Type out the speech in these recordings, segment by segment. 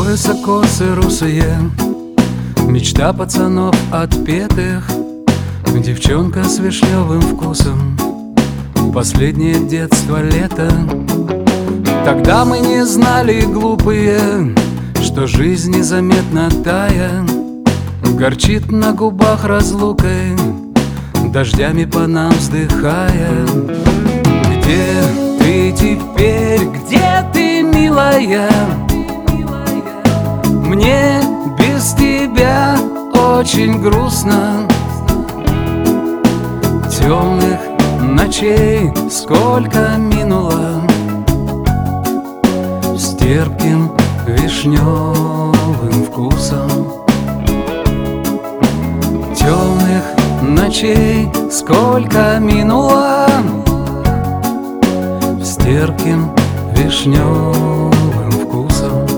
пояса косы русые, мечта пацанов отпетых, девчонка с вишневым вкусом, последнее детство лето. Тогда мы не знали, глупые, что жизнь незаметно тая горчит на губах разлукой, дождями по нам вздыхая. Где ты теперь, где ты, милая? Мне без тебя очень грустно. Темных ночей сколько минуло, с терпким вишневым вкусом. Темных ночей сколько минуло, с терпким вишневым вкусом.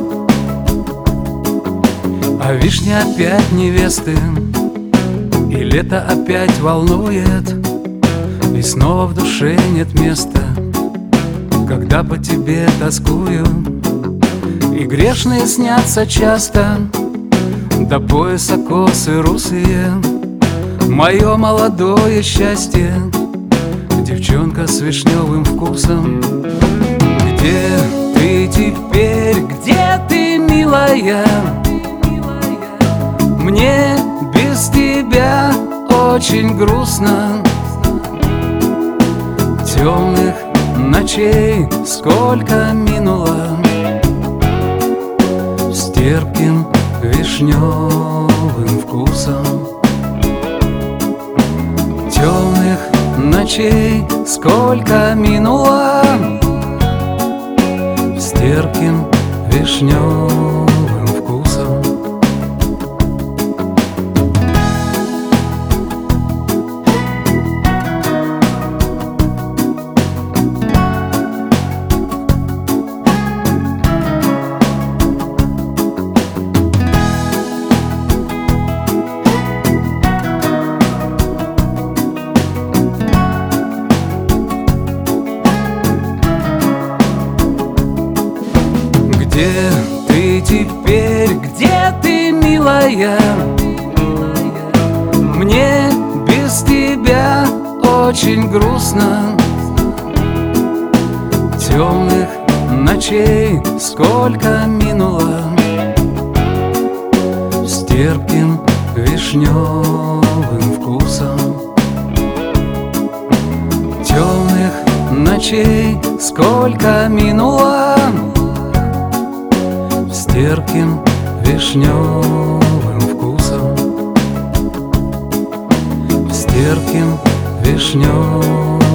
А вишни опять невесты, и лето опять волнует, и снова в душе нет места, когда по тебе тоскую. И грешные снятся часто, до пояса косы русые, мое молодое счастье, девчонка с вишневым вкусом. Где ты теперь, где ты, милая? Мне без тебя очень грустно. Темных ночей сколько минуло, с терпким вишневым вкусом. Темных ночей сколько минуло, с терпким вишневым вкусом. Где ты теперь, где ты, милая? Мне без тебя очень грустно. Темных ночей сколько минуло, с терпким вишневым вкусом. Темных ночей сколько минуло, с терпким вишневым вкусом. С терпким вишневым